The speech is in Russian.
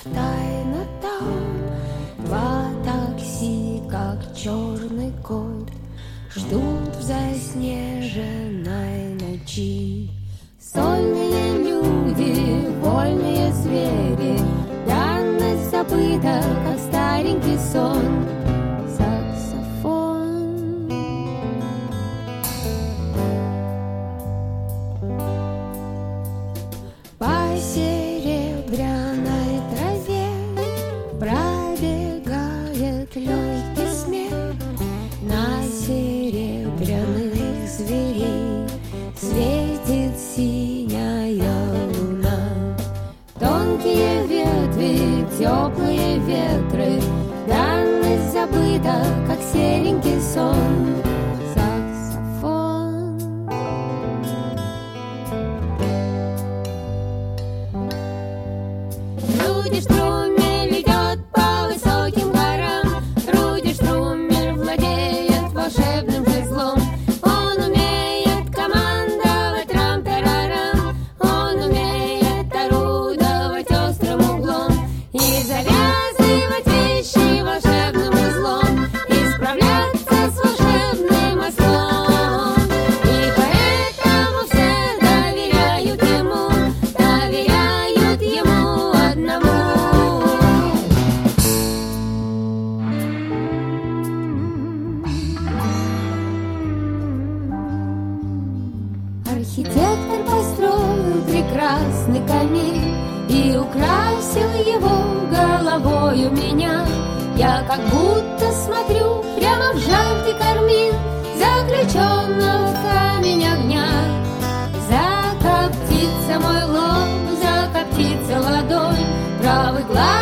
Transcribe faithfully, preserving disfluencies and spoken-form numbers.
тайна там. Два такси, как черный кот, ждут в заснеженной ночи. Сольные люди, вольные звери, данность забыта, как старенький сон. Саксофон. По серебряной траве пробегает легкий смех. На серебряных зверей светит синяя луна. Тонкие ветви, теплые ветры, данность забыта, как серенький сон. Саксофон. Руди Штрумель идет по высоким горам. Руди Штрумель владеет волшебным жезлом. Он умеет командовать трам-тарарам. Он умеет орудовать острым углом и завязывать вещи волшебным узлом, и справляться с волшебным ослом. И поэтому все доверяют ему, доверяют ему одному. Архитектор построил прекрасный камин и украсил его головою меня. Я как будто смотрю прямо в жаркий кармин, заключенного в камень огня. Закоптится мой лоб, закоптится ладонь, правый глаз